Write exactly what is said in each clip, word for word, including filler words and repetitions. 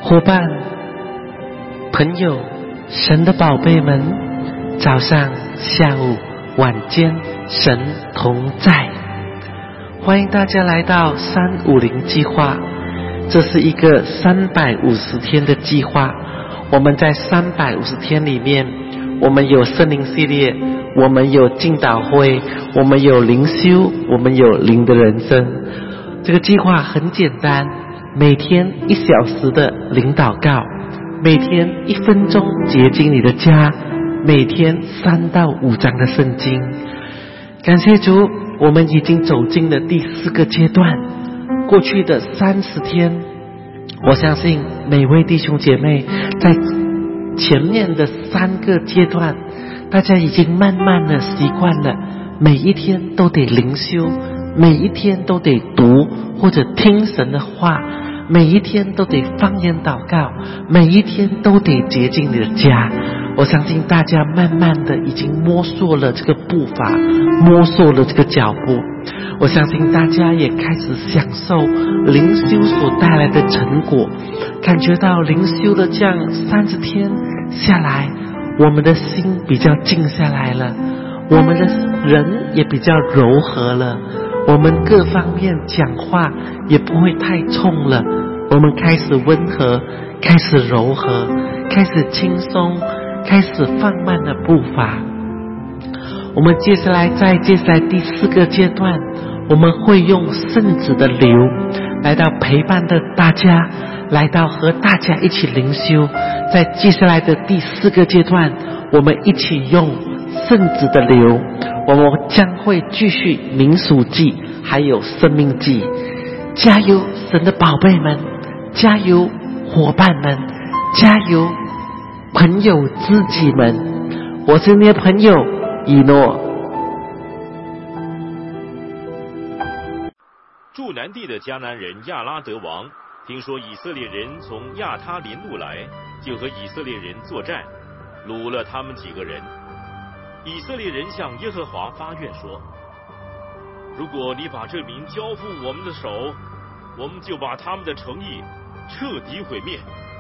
伙伴、朋友、神的宝贝们，早上、下午、晚间，神同在。欢迎大家来到三五零计划，这是一个三百五十天的计划。我们在三百五十天里面，我们有圣灵系列，我们有敬祷会，我们有灵修，我们有灵的人生。这个计划很简单，每天一小时的灵祷告，每天一分钟洁净你的家，每天三到五章的圣经。感谢主，我们已经走进了第四个阶段。过去的三十天，我相信每位弟兄姐妹在前面的三个阶段，大家已经慢慢的习惯了，每一天都得灵修，每一天都得读或者听神的话，每一天都得方言祷告，每一天都得洁净你的家。我相信大家慢慢的已经摸索了这个步伐，摸索了这个脚步。我相信大家也开始享受灵修所带来的成果，感觉到灵修的这样三十天下来，我们的心比较静下来了，我们的人也比较柔和了，我们各方面讲话也不会太冲了，我们开始温和，开始柔和，开始轻松，开始放慢了步伐。我们接下来在接下来第四个阶段，我们会用圣子的流来到陪伴的大家，来到和大家一起灵修。在接下来的第四个阶段，我们一起用圣子的流，我们将会继续民数记还有生命记。加油神的宝贝们，加油伙伴们，加油朋友知己们，我是你的朋友以诺。 住南地的迦南人亚拉德王听说以色列人从亚他林路来，就和以色列人作战，掳了他们几个人。以色列人向耶和华发愿说，如果你把这民交付我们的手，我们就把他们的城邑彻底毁灭。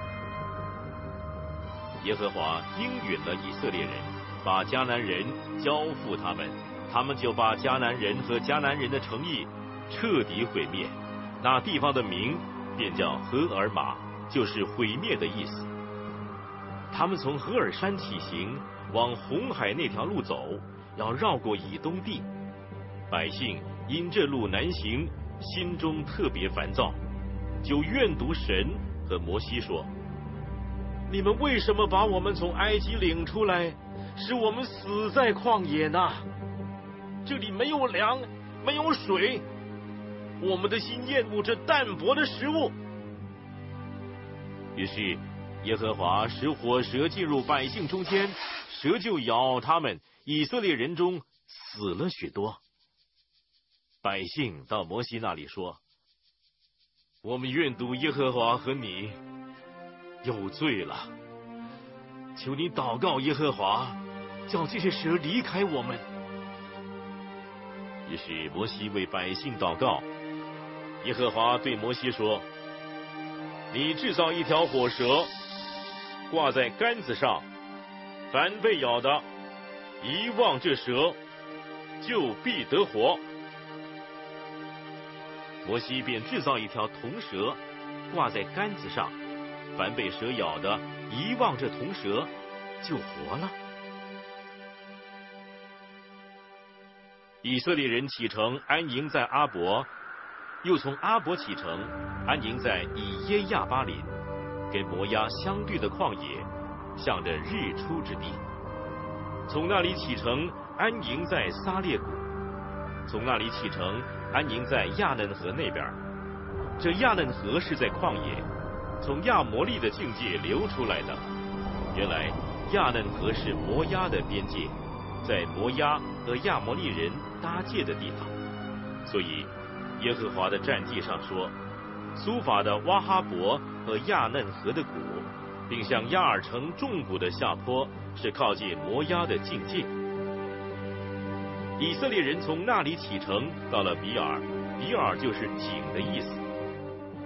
耶和华应允了以色列人，把迦南人交付他们，他们就把迦南人和迦南人的城邑彻底毁灭。那地方的名便叫何尔玛，就是毁灭的意思。他们从何尔山起行，往红海那条路走，要绕过以东地。百姓因这路难行，心中特别烦躁，就怨毒神和摩西说，你们为什么把我们从埃及领出来，使我们死在旷野呢？这里没有粮，没有水，我们的心厌恶这淡薄的食物。于是耶和华使火蛇进入百姓中间，蛇就咬他们，以色列人中死了许多。百姓到摩西那里说，我们怨毒耶和华和你，有罪了，求你祷告耶和华，叫这些蛇离开我们。于是摩西为百姓祷告，耶和华对摩西说，你制造一条火蛇，挂在杆子上，凡被咬的，一望这蛇，就必得活。摩西便制造一条铜蛇，挂在杆子上，凡被蛇咬的，一望这铜蛇，就活了。以色列人启程安营在阿伯，又从阿伯启程安营在以耶亚巴林，跟摩押相对的旷野，向着日出之地。从那里启程安营在撒列谷，从那里启程安营在亚嫩河那边。这亚嫩河是在旷野，从亚摩利的境界流出来的。原来亚嫩河是摩押的边界，在摩押和亚摩利人搭界的地方。所以耶和华的战记上说，苏法的哇哈伯和亚嫩河的谷，并向亚尔城重谷的下坡，是靠近摩押的境界。以色列人从那里启程，到了比尔，比尔就是井的意思。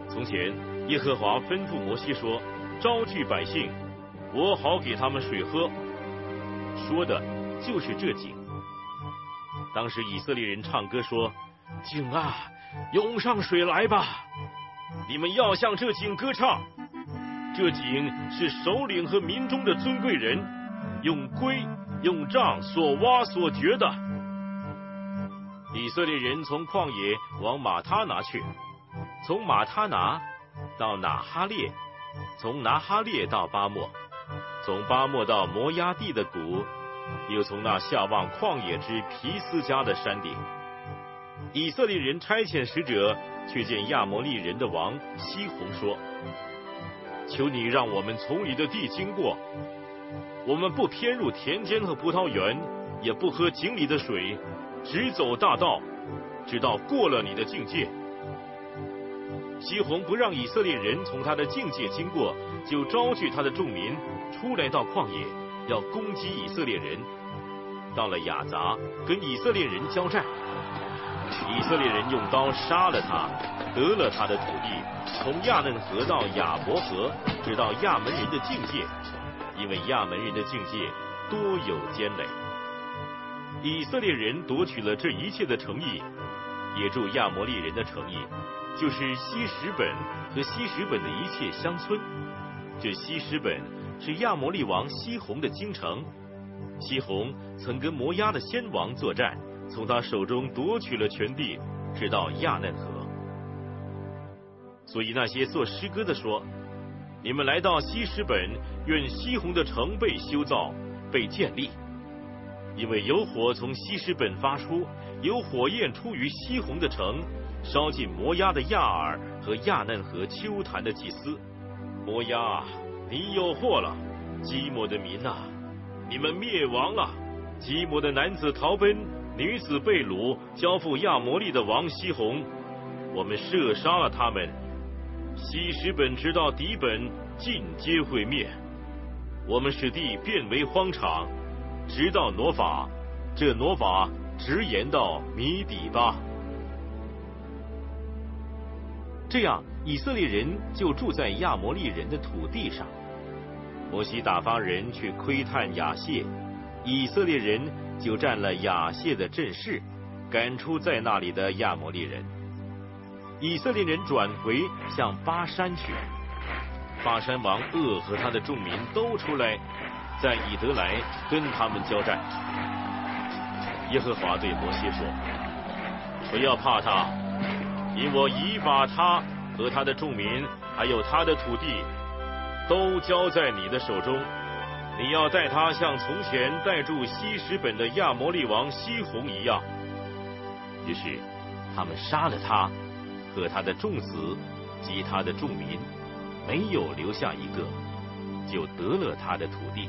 从前耶和华吩咐摩西说，招聚百姓，我好给他们水喝，说的就是这井。当时以色列人唱歌说，井啊，涌上水来吧，你们要向这井歌唱。这井是首领和民中的尊贵人用龟用杖所挖所掘的。以色列人从旷野往马他拿去，从马他拿到拿哈列，从拿哈列到巴莫，从巴莫到摩押地的谷，又从那下望旷野之皮斯加的山顶。以色列人差遣使者去见亚摩利人的王西宏说，求你让我们从你的地经过，我们不偏入田间和葡萄园，也不喝井里的水，只走大道，直到过了你的境界。西宏不让以色列人从他的境界经过，就招聚他的众民出来到旷野，要攻击以色列人。到了亚杂，跟以色列人交战，以色列人用刀杀了他，得了他的土地，从亚嫩河到亚伯河，直到亚门人的境界，因为亚门人的境界多有坚垒。以色列人夺取了这一切的城邑，也住亚摩利人的城邑，就是西什本和西什本的一切乡村。这西什本是亚摩利王西宏的京城，西宏曾跟摩押的先王作战，从他手中夺取了全地，直到亚嫩河。所以那些做诗歌的说，你们来到西什本，愿西宏的城被修造，被建立，因为有火从西什本发出，有火焰出于西宏的城，烧尽摩押的亚尔和亚嫩河丘坛的祭司。摩押啊，你有祸了！基摩的民啊，你们灭亡了！基摩的男子逃奔，女子被掳，交付亚摩利的王西宏，我们射杀了他们。西什本直到底本，尽皆毁灭。我们使地变为荒场，直到挪法，这挪法直延到米底巴。这样，以色列人就住在亚摩利人的土地上。摩西打发人去窥探亚谢，以色列人就占了亚谢的阵势，赶出在那里的亚摩利人。以色列人转回向巴山去，巴山王噩和他的众民都出来，在以德来跟他们交战。耶和华对摩西说，不要怕他，因我已把他和他的众民还有他的土地都交在你的手中，你要带他像从前带住西什本的亚摩利王西宏一样。于是他们杀了他和他的众子及他的众民，没有留下一个，就得了他的土地。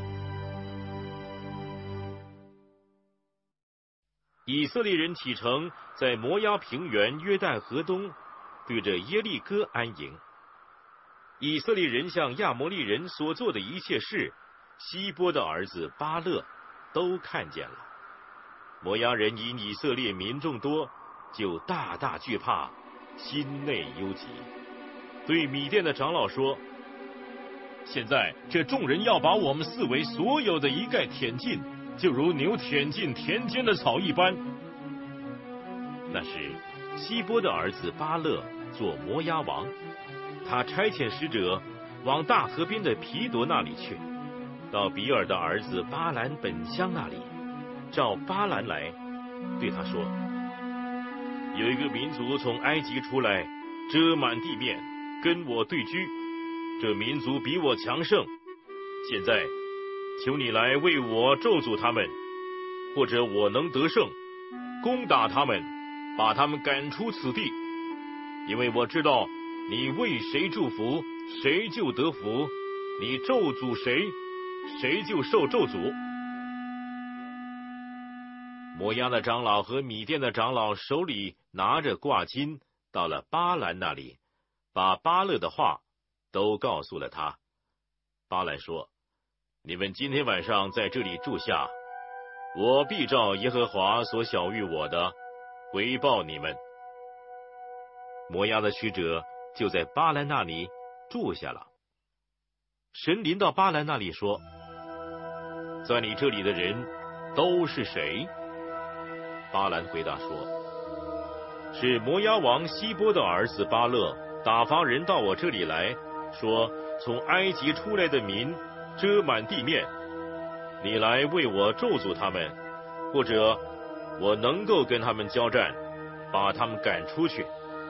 以色列人启程，在摩押平原约旦河东，对着耶利哥安营。以色列人向亚摩利人所做的一切事，希波的儿子巴勒都看见了。摩押人因以色列民众多，就大大惧怕，心内忧急，对米甸的长老说，现在这众人要把我们四围所有的一概舔尽，就如牛舔尽田间的草一般。那时希波的儿子巴勒做摩押王，他差遣使者往大河边的皮夺那里去，到比尔的儿子巴兰本乡那里，召巴兰来，对他说，有一个民族从埃及出来，遮满地面，跟我对居，这民族比我强盛，现在求你来为我咒诅他们，或者我能得胜，攻打他们，把他们赶出此地，因为我知道你为谁祝福，谁就得福，你咒诅谁，谁就受咒诅。摩押的长老和米甸的长老手里拿着挂金，到了巴兰那里，把巴勒的话都告诉了他。巴兰说，你们今天晚上在这里住下，我必照耶和华所晓谕我的回报你们。摩押的使者就在巴兰那里住下了。神临到巴兰那里说：在你这里的人都是谁？巴兰回答说：是摩押王希波的儿子巴勒打发人到我这里来，说从埃及出来的民遮满地面，你来为我咒诅他们，或者我能够跟他们交战，把他们赶出去。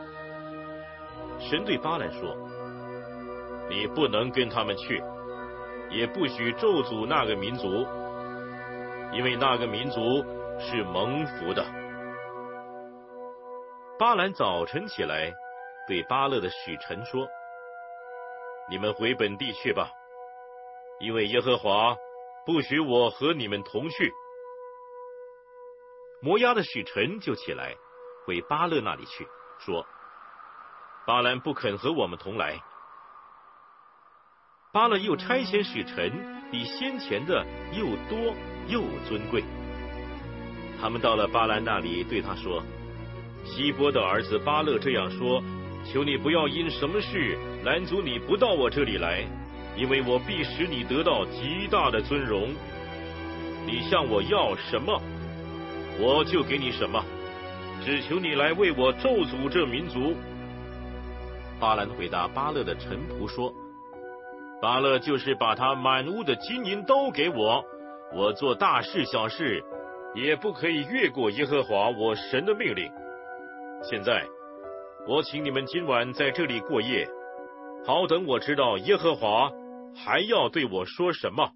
神对巴兰说：你不能跟他们去，也不许咒诅那个民族，因为那个民族是蒙福的。巴兰早晨起来，对巴勒的使臣说：你们回本地去吧，因为耶和华不许我和你们同去。摩押的使臣就起来回巴勒那里去，说：巴兰不肯和我们同来。巴勒又差遣使臣，比先前的又多又尊贵。他们到了巴兰那里，对他说：希波的儿子巴勒这样说，求你不要因什么事拦阻你不到我这里来，因为我必使你得到极大的尊荣。你向我要什么，我就给你什么，只求你来为我咒诅这民族。巴兰回答巴勒的臣仆说：巴勒就是把他满屋的金银都给我，我做大事小事也不可以越过耶和华我神的命令。现在我请你们今晚在这里过夜，好等我知道耶和华还要对我说什么。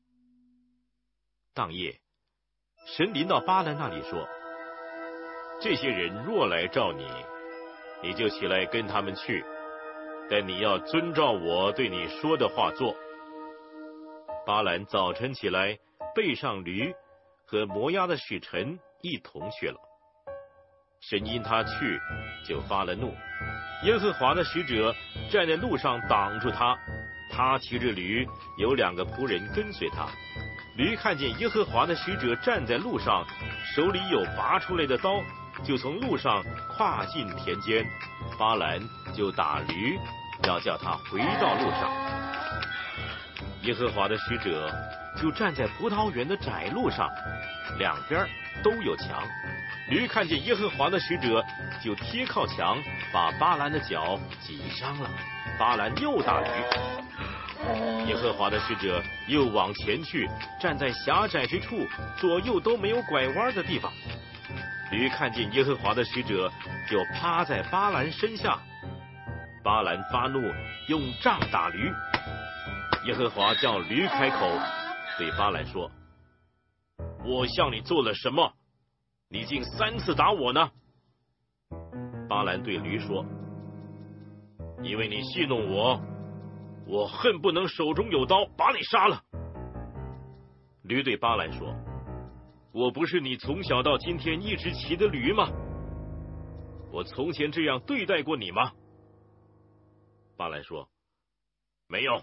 当夜，神临到巴兰那里说：这些人若来召你，你就起来跟他们去，但你要遵照我对你说的话做。巴兰早晨起来，背上驴，和摩押的使臣一同去了。神因他去，就发了怒。耶和华的使者站在路上挡住他，他骑着驴，有两个仆人跟随他。驴看见耶和华的使者站在路上，手里有拔出来的刀，就从路上跨进田间。巴兰就打驴，要叫他回到路上。耶和华的使者就站在葡萄园的窄路上，两边都有墙。驴看见耶和华的使者，就贴靠墙，把巴兰的脚挤伤了。巴兰又打驴。耶和华的使者又往前去，站在狭窄之处，左右都没有拐弯的地方。驴看见耶和华的使者，就趴在巴兰身下。巴兰发怒，用杖打驴。耶和华叫驴开口，对巴兰说：我向你做了什么，你竟三次打我呢？巴兰对驴说：因为你戏弄我，我恨不能手中有刀把你杀了。驴对巴兰说：我不是你从小到今天一直骑的驴吗？我从前这样对待过你吗？巴兰说：没有。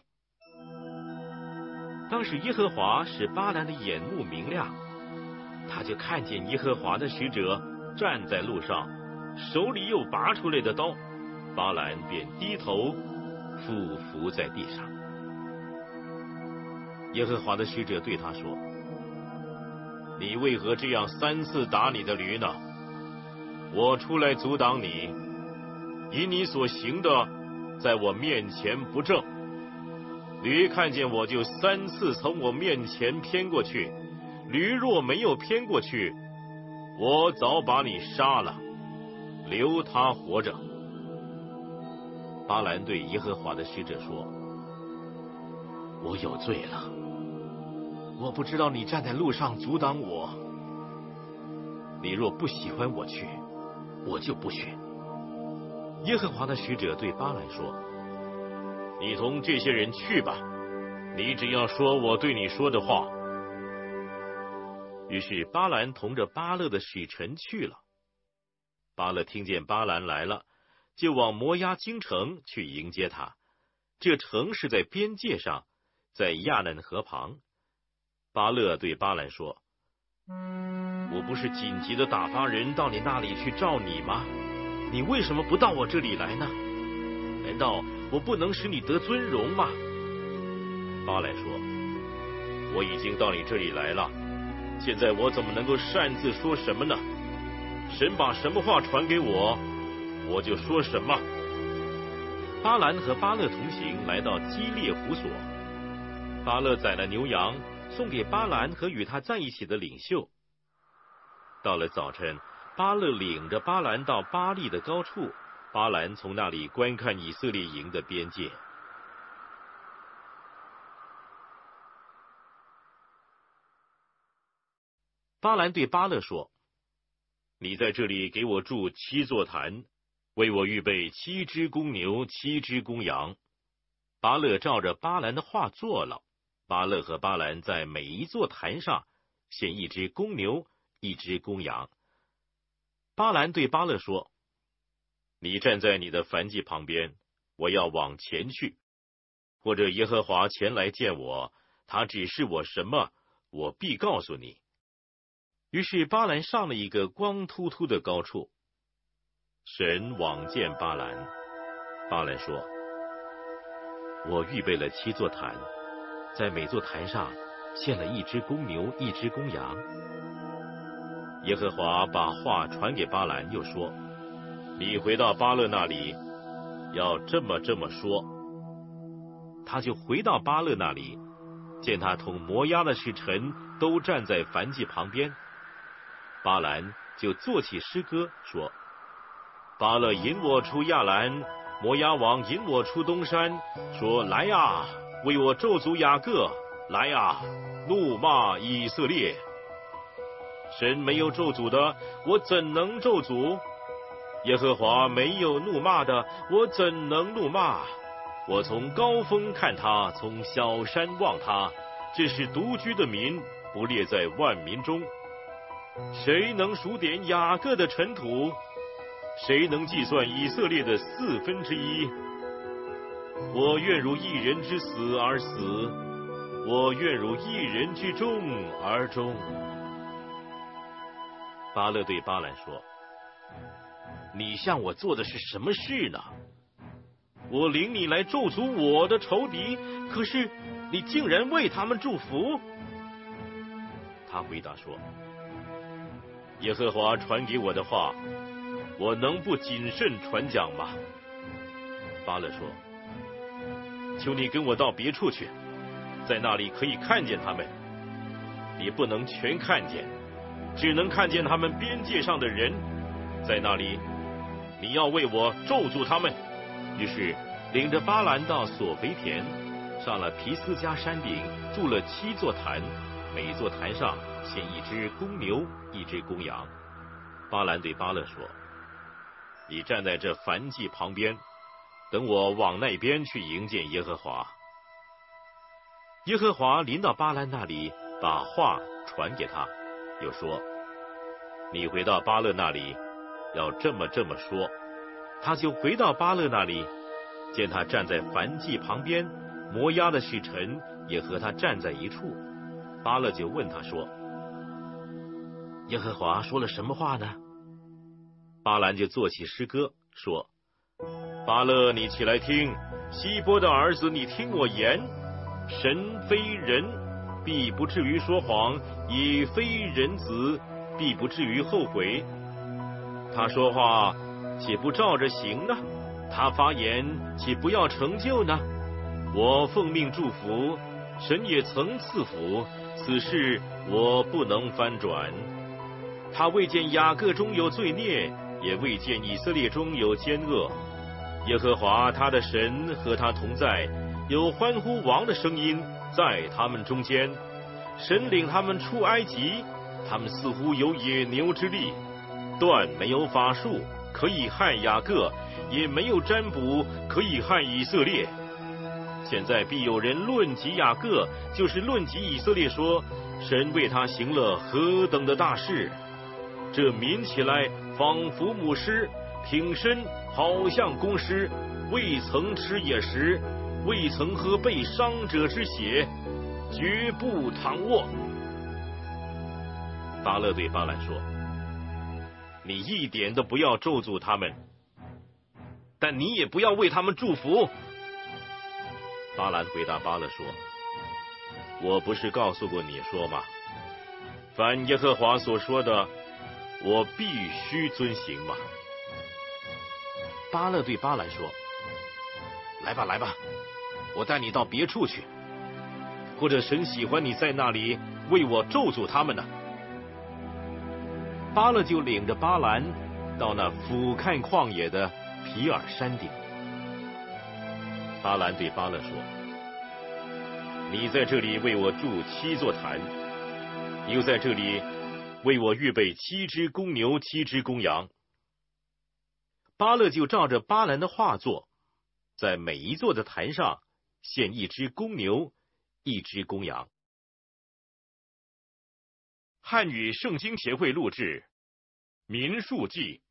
当时耶和华使巴兰的眼目明亮，他就看见耶和华的使者站在路上，手里又拔出来的刀，巴兰便低头俯伏在地上。耶和华的使者对他说：你为何这样三次打你的驴呢？我出来阻挡你，因你所行的在我面前不正。驴看见我就三次从我面前偏过去，驴若没有偏过去，我早把你杀了，留他活着。巴兰对耶和华的使者说：我有罪了，我不知道你站在路上阻挡我。你若不喜欢我去，我就不去。耶和华的使者对巴兰说：你同这些人去吧，你只要说我对你说的话。于是巴兰同着巴勒的使臣去了。巴勒听见巴兰来了，就往摩押京城去迎接他。这城是在边界上，在亚嫩河旁。巴勒对巴兰说：我不是紧急的打发人到你那里去召你吗？你为什么不到我这里来呢？ 难道我不能使你得尊荣吗？巴兰说，我已经到你这里来了，现在我怎么能够擅自说什么呢？神把什么话传给我，我就说什么。巴兰和巴勒同行，来到基列胡所。巴勒宰了牛羊，送给巴兰和与他在一起的领袖。到了早晨，巴勒领着巴兰到巴利的高处，巴兰从那里观看以色列营的边界。巴兰对巴勒说，你在这里给我筑七座坛，为我预备七只公牛，七只公羊。巴勒照着巴兰的话做了。巴勒和巴兰在每一座坛上献一只公牛，一只公羊。巴兰对巴勒说，你站在你的燔祭旁边，我要往前去，或者耶和华前来见我，他指示我什么，我必告诉你。于是巴兰上了一个光秃秃的高处。神往见巴兰，巴兰说，我预备了七座坛，在每座坛上献了一只公牛，一只公羊。耶和华把话传给巴兰，又说，你回到巴勒那里，要这么这么说。他就回到巴勒那里，见他同摩押的使臣都站在燔祭旁边。巴兰就作起诗歌，说，巴勒引我出亚兰，摩押王引我出东山，说，来呀，为我咒诅雅各，来呀，怒骂以色列。神没有咒诅的，我怎能咒诅？耶和华没有怒骂的，我怎能怒骂？我从高峰看他，从小山望他，这是独居的民，不列在万民中。谁能数点雅各的尘土？谁能计算以色列的四分之一？我愿如一人之死而死，我愿如一人之终而终。巴勒对巴兰说，你向我做的是什么事呢？我领你来咒诅我的仇敌，可是你竟然为他们祝福。他回答说，耶和华传给我的话，我能不谨慎传讲吗？巴勒说，求你跟我到别处去，在那里可以看见他们。你不能全看见，只能看见他们边界上的人，在那里你要为我咒诅他们。于是领着巴兰到索肥田，上了皮斯加山顶，筑了七座坛，每一座坛上献一只公牛，一只公羊。巴兰对巴勒说，你站在这燔祭旁边，等我往那边去迎见耶和华。耶和华临到巴兰那里，把话传给他，又说，你回到巴勒那里，要这么这么说。他就回到巴勒那里，见他站在燔祭旁边，摩押的使臣也和他站在一处。巴勒就问他说，耶和华说了什么话呢？巴兰就作起诗歌，说，巴勒，你起来听，希波的儿子，你听我言，神非人，必不至于说谎，也非人子，必不至于后悔。他说话岂不照着行呢？他发言岂不要成就呢？我奉命祝福，神也曾赐福，此事我不能翻转。他未见雅各中有罪孽，也未见以色列中有奸恶。耶和华他的神和他同在，有欢呼王的声音在他们中间。神领他们出埃及，他们似乎有野牛之力，断没有法术可以害雅各，也没有占卜可以害以色列。现在必有人论及雅各，就是论及以色列，说神为他行了何等的大事。这民起来仿佛母狮，挺身好像公狮，未曾吃野食，未曾喝被伤者之血，绝不躺卧。巴勒对巴兰说，你一点都不要咒诅他们，但但你也不要为他们祝福。巴兰回答巴勒说：我不是告诉过你说吗？凡耶和华所说的，我必须遵行吗？巴勒对巴兰说：来吧来吧，我带你到别处去，或者神喜欢你在那里为我咒诅他们呢。巴勒就领着巴兰到那俯瞰旷野的皮尔山顶。巴兰对巴勒说：你在这里为我筑七座坛，又在这里为我预备七只公牛七只公羊。巴勒就照着巴兰的画作，在每一座的坛上献一只公牛一只公羊。汉语圣经协会录制民数记。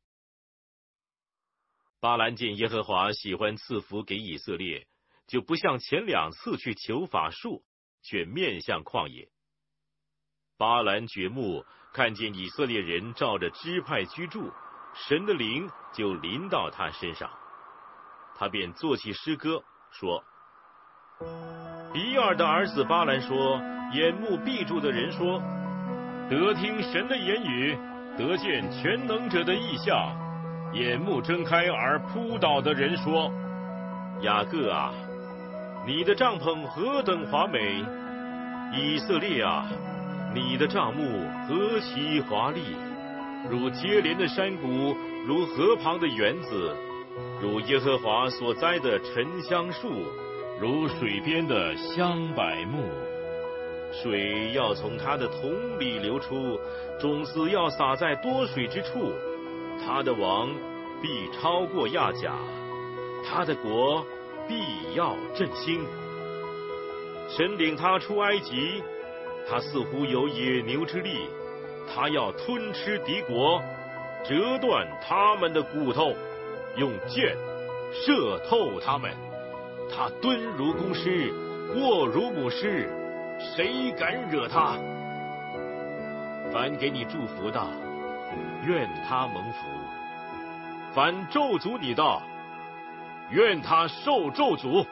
巴兰见耶和华喜欢赐福给以色列，就不像前两次去求法术，却面向旷野。巴兰觉目，看见以色列人照着支派居住，神的灵就临到他身上，他便作起诗歌说：比尔的儿子巴兰说，眼目闭住的人说，得听神的言语，得见全能者的异象，眼目睁开而扑倒的人说：雅各啊，你的帐篷何等华美！以色列啊，你的帐幕何其华丽！如接连的山谷，如河旁的园子，如耶和华所栽的沉香树，如水边的香柏木。水要从它的桶里流出，种子要撒在多水之处。他的王必超过亚甲，他的国必要振兴。神领他出埃及，他似乎有野牛之力，他要吞吃敌国，折断他们的骨头，用箭射透他们。他蹲如公狮，卧如母狮，谁敢惹他？凡给你祝福的，愿他蒙福；凡咒诅你的，愿他受咒诅。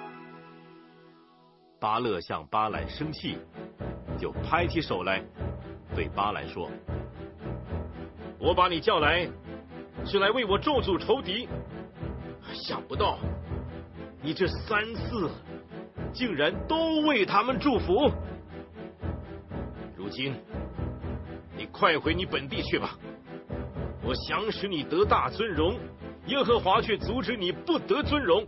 巴勒向巴兰生气，就拍起手来，对巴兰说：我把你叫来，是来为我咒诅仇敌，想不到你这三次竟然都为他们祝福。如今你快回你本地去吧，我想使你得大尊荣，耶和华却阻止你不得尊荣。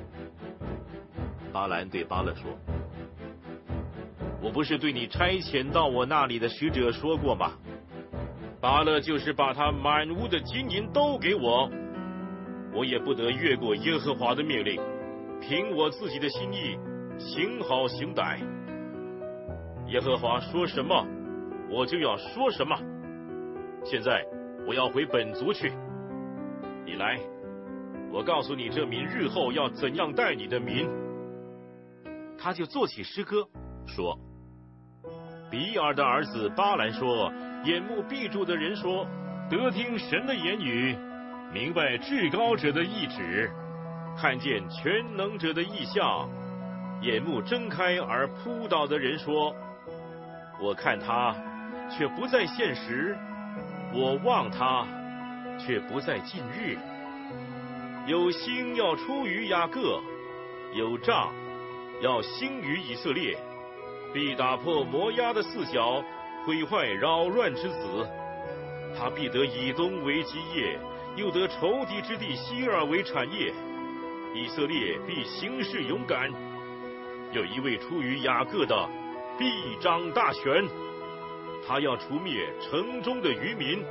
巴兰对巴勒说：我不是对你差遣到我那里的使者说过吗？巴勒就是把他满屋的金银都给我，我也不得越过耶和华的命令，凭我自己的心意行好行歹。耶和华说什么，我就要说什么。现在我要回本族去，你来，我告诉你这民日后要怎样待你的民。他就作起诗歌说：比尔的儿子巴兰说，眼目闭住的人说，得听神的言语，明白至高者的意旨，看见全能者的异象。眼目睁开而扑倒的人说：我看他，却不在现实；我望他，却不在近日。有星要出于雅各，有杖要兴于以色列，必打破摩押的四角，毁坏扰乱之子。他必得以东为基业，又得仇敌之地西珥为产业。以色列必行事勇敢，有一位出于雅各的，必掌大权，他要除灭城中的渔民。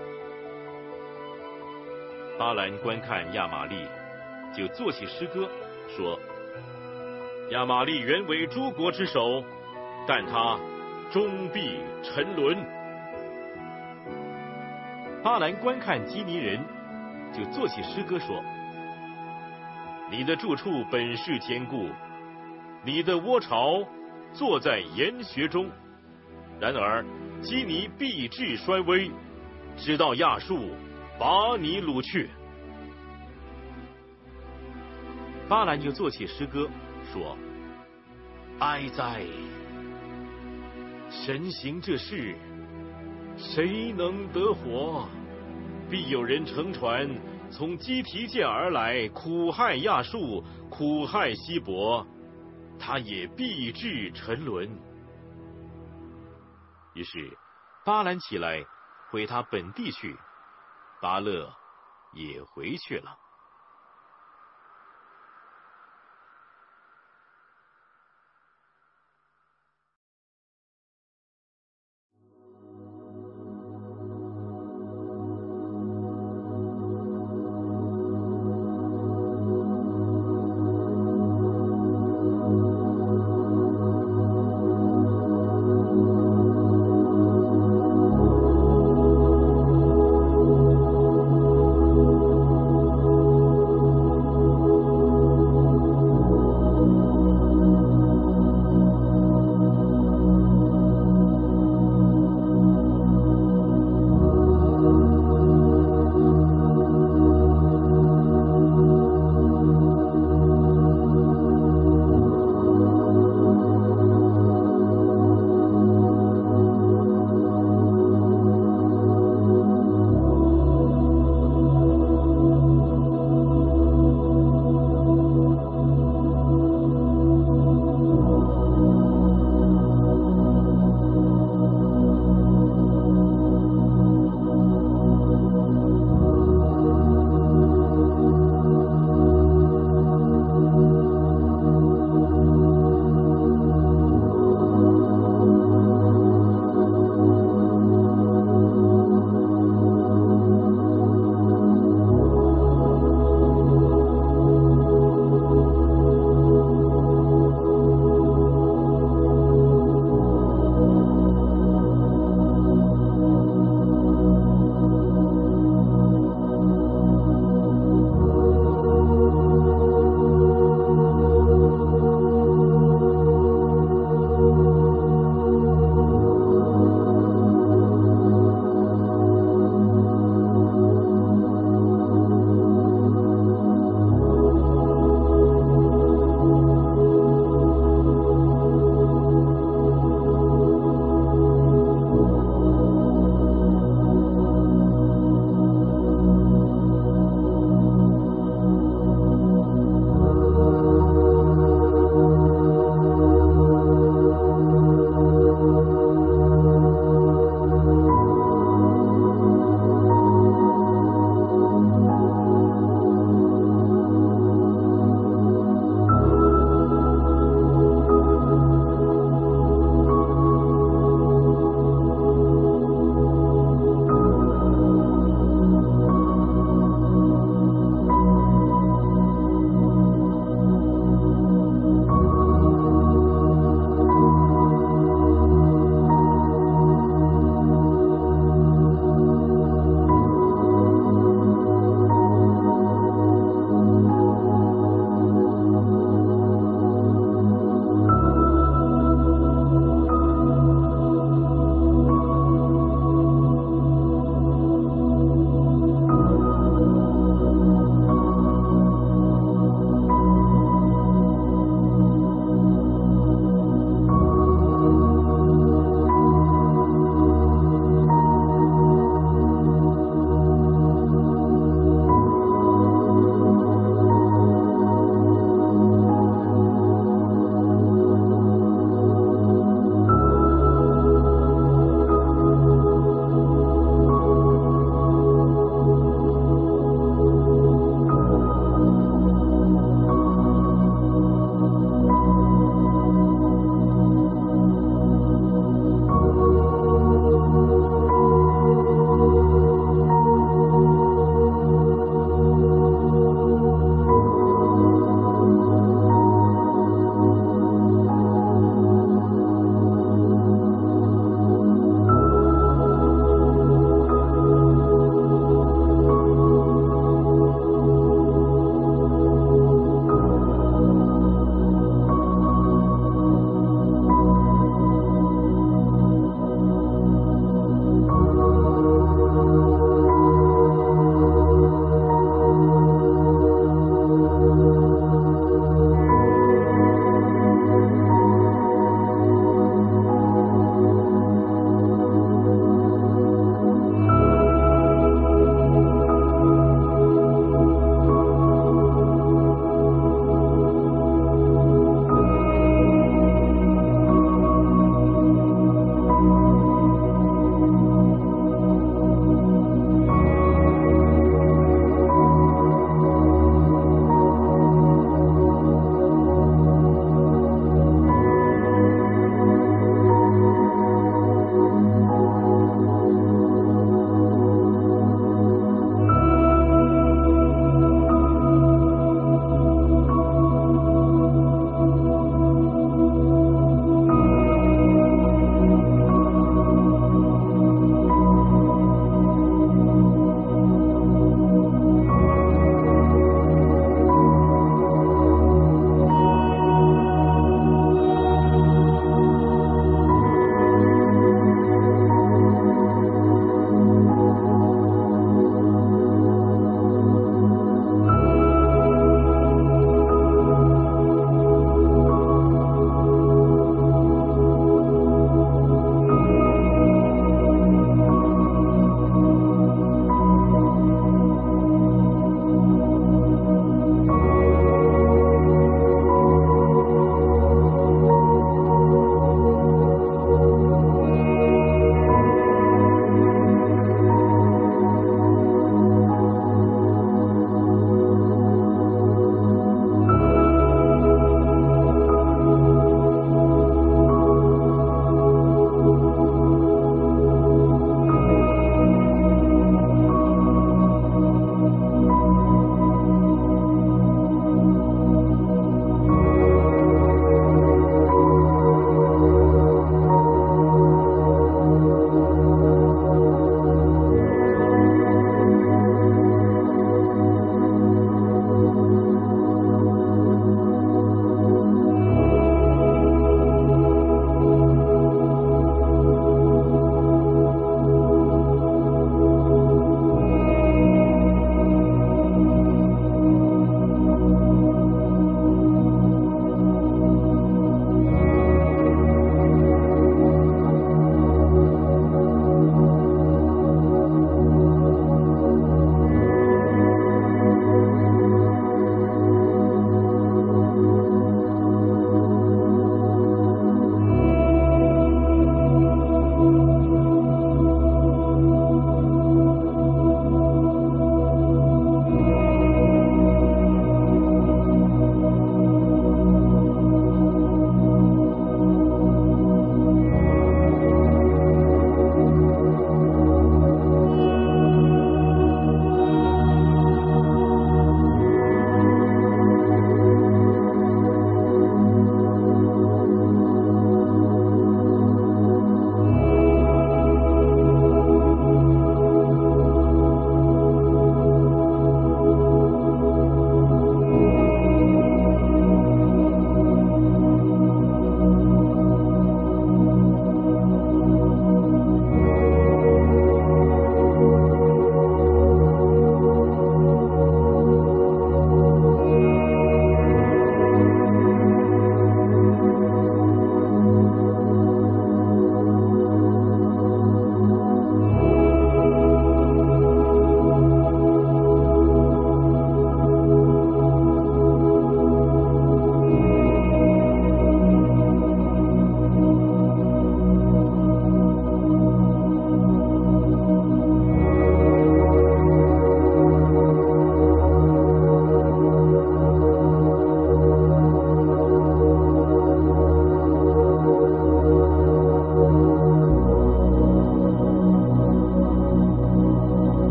巴兰观看亚玛利，就作起诗歌说：亚玛利原为诸国之首，但他终必沉沦。巴兰观看基尼人，就作起诗歌说：你的住处本是坚固，你的窝巢坐在岩穴中。然而基尼必至衰微，直到亚述把你掳去。 巴兰就作起诗歌，说：哀哉！神行这事，谁能得活？必有人乘船从基提界而来，苦害亚述，苦害希伯，他也必至沉沦。于是巴兰起来回他本地去，巴勒也回去了。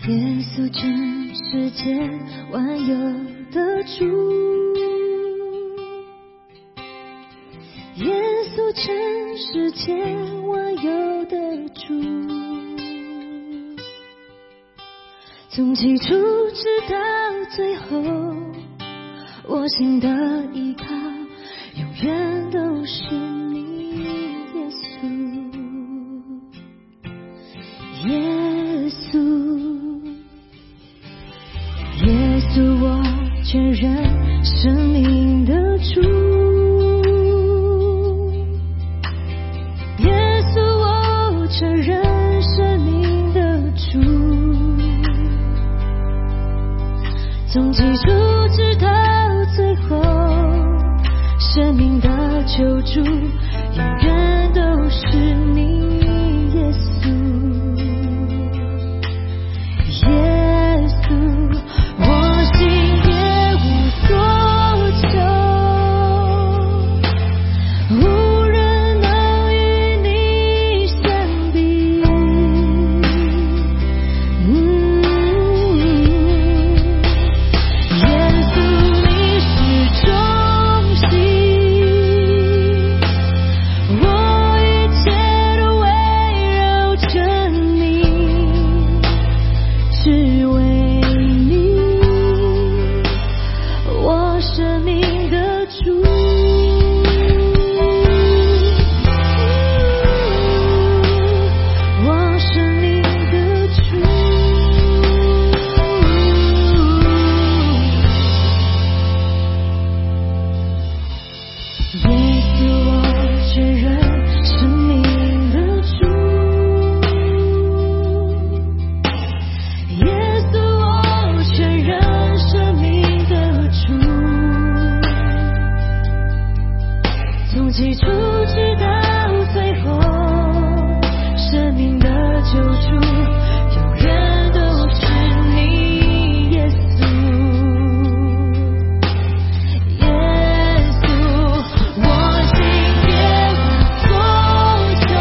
耶稣真世界万有的主，耶稣真世界万有的主，从起初直到最后，我心的依靠永远都是你，耶稣，耶稣，耶稣，我全然生命的主，耶稣，我全然生命的主，从起初直到最后，生命的救主永远都是你，耶稣，耶稣，我心别无所求，无人能与你相比，嗯，耶稣，你是中心，我一切都围绕着你，只为你，我生命的主，我生命的主，耶稣，我全然生命的主，耶稣，我全然生命的主，从起初直到最后，生命的救主永远都是你，耶稣，耶稣，我心别无所求，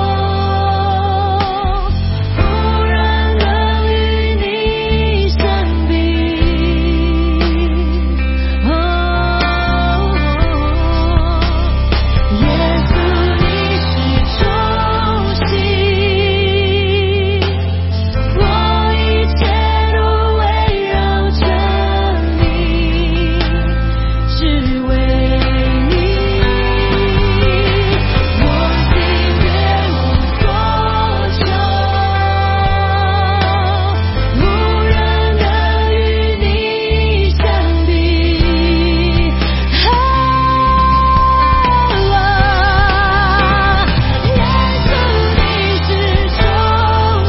无人能与你相比，哦，耶稣，你是中心，我一切都围绕着你，只为你，我心别无所求，无人能与你相比，啊，耶稣，你是中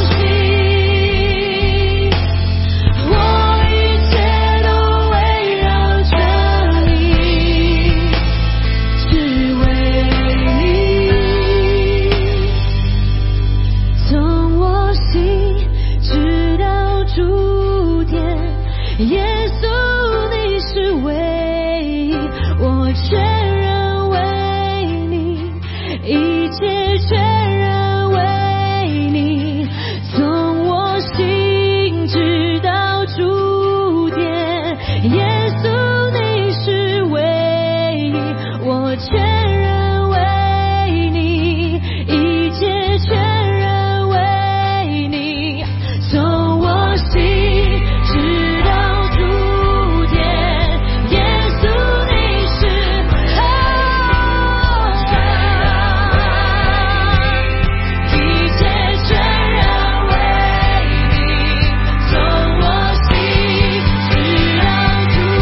心，我一切都围绕着你，只为你，从我心直到主点，耶稣，你是唯一，我全然为你，一切全然为你，从我心直到主点，耶稣，你是唯一，我全然为你，一切全然为你，从我心直到主点，耶稣，你是一切全然为你，从我心直到主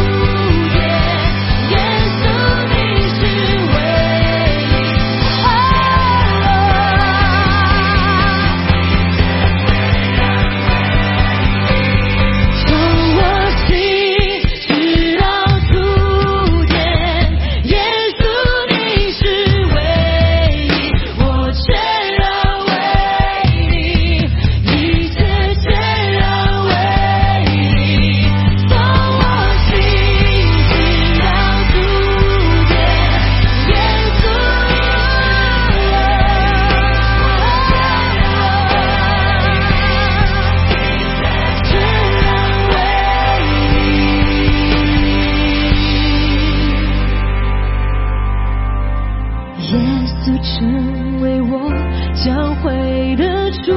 成为我教会的主，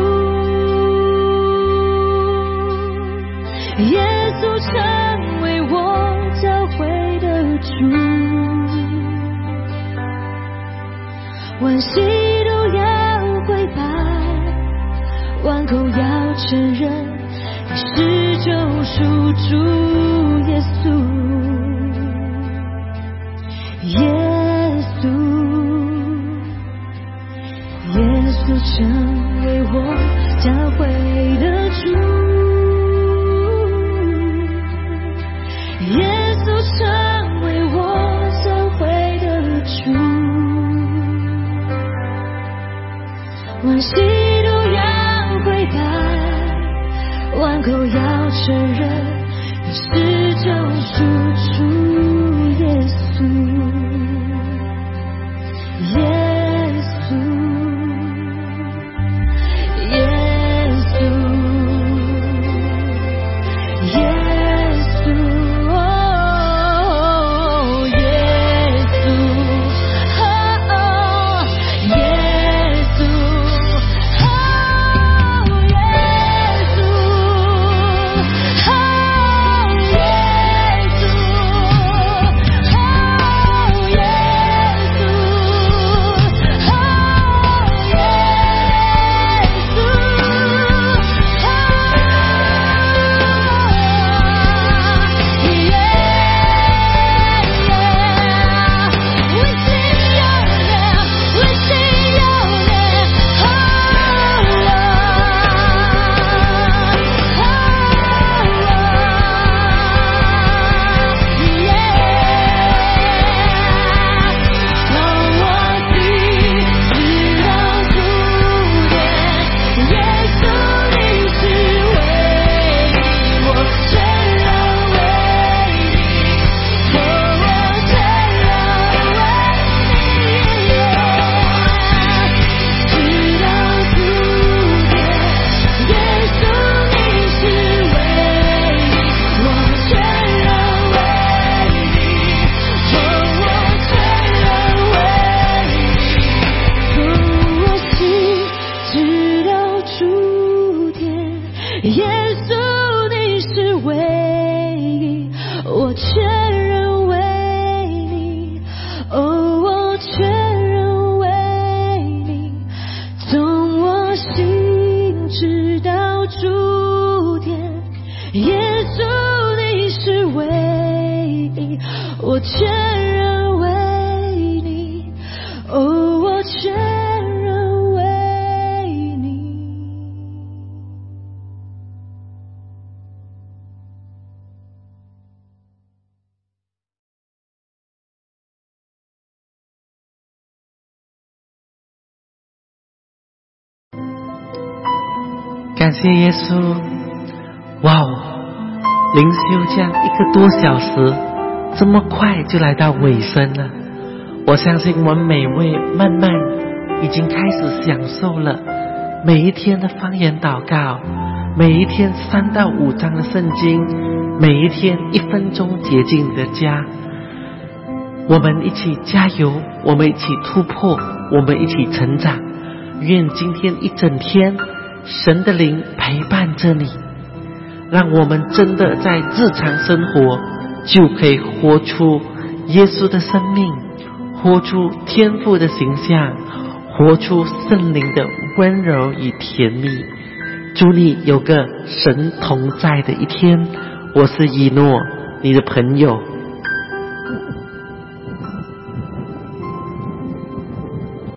耶稣成为我教会的主，万膝都要跪拜，万口要承认你是救赎主耶稣，耶稣，耶稣成为我教会的主，耶稣成为我教会的主，万膝都要跪拜，万口要承认你是救赎主耶稣，耶稣，耶稣，耶稣，哦，耶稣，哦，耶稣，哦，耶稣，哦，耶稣，哦，我全然为你，哦，我全然为你。 感谢耶稣，哇哦！灵修这样一个多小时，这么快就来到尾声了。我相信我们每位慢慢已经开始享受了每一天的方言祷告，每一天三到五章的圣经，每一天一分钟洁净你的家。我们一起加油，我们一起突破，我们一起成长。愿今天一整天神的灵陪伴着你，让我们真的在日常生活就可以活出耶稣的生命，活出天父的形象，活出圣灵的温柔与甜蜜。祝你有个神同在的一天。我是以诺，你的朋友。